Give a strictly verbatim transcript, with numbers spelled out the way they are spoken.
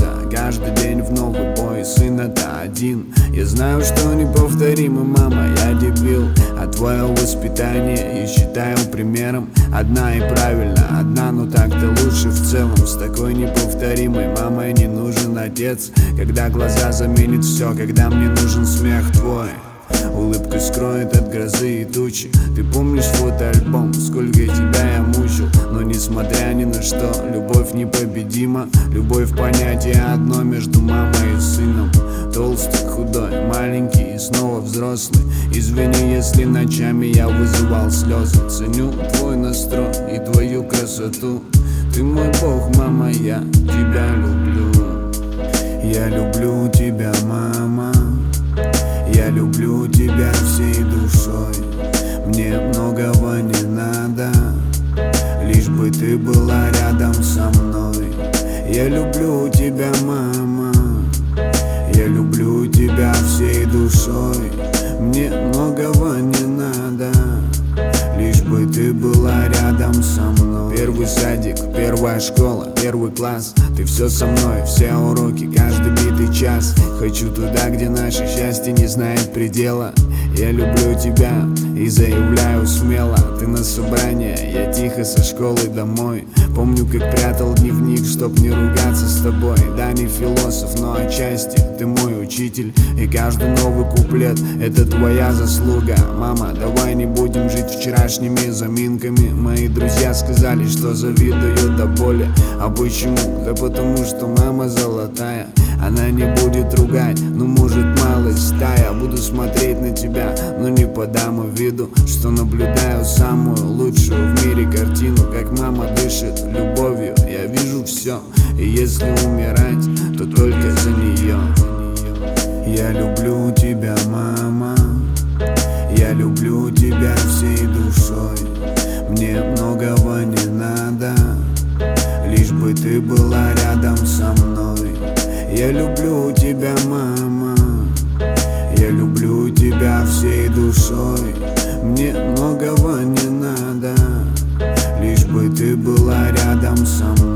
это каждый день в новый бой. Сын это один. Я знаю, что неповторимо, мама, я дебил. А твое воспитание я считаю примером. Одна и правильно, одна, но так-то лучше в целом. С такой неповторимой мамой не нужен отец. Когда глаза заменит все, когда мне нужен смех твой. Улыбка скроет от грозы и тучи. Ты помнишь фотоальбом, сколько тебя я мучил. Но несмотря ни на что, любовь непобедима. Любовь понятие одно между мамой и сыном. Толстый, худой, маленький и снова взрослый. Извини, если ночами я вызывал слезы. Ценю твой настрой и твою красоту. Ты мой бог, мама, я тебя люблю. Я люблю тебя, мама. Я люблю тебя всей душой. Мне многого не надо, лишь бы ты была рядом со мной. Я люблю тебя, мама. Я люблю тебя всей душой. Мне многого не надо, лишь бы ты была рядом со мной. Первый садик, первая школа, первый класс. Ты все со мной, все уроки, каждый битый час. Хочу туда, где наше счастье не знает предела. Я люблю тебя и заявляю смело. Ты на собрание, я тихо со школы домой. Помню, как прятал дневник, чтоб не ругаться с тобой. Да, не философ, но отчасти ты мой учитель. И каждый новый куплет — это твоя заслуга. Мама, давай не будем жить вчерашними заминками. Мои друзья сказали, что завидуют до боли. А почему? Да потому что мама золотая. Она не будет ругать, но может малость стая. Буду смотреть на тебя, но не подам виду, что наблюдаю самую лучшую в мире картину. Как мама дышит любовью, я вижу все. И если умирать, то только за нее. Я люблю тебя, мама. Я люблю тебя всей душой. Мне многого не надо, лишь бы ты была рядом со мной. Я люблю тебя, мама. Я люблю тебя всей душой. Мне многого не надо, лишь бы ты была рядом со мной.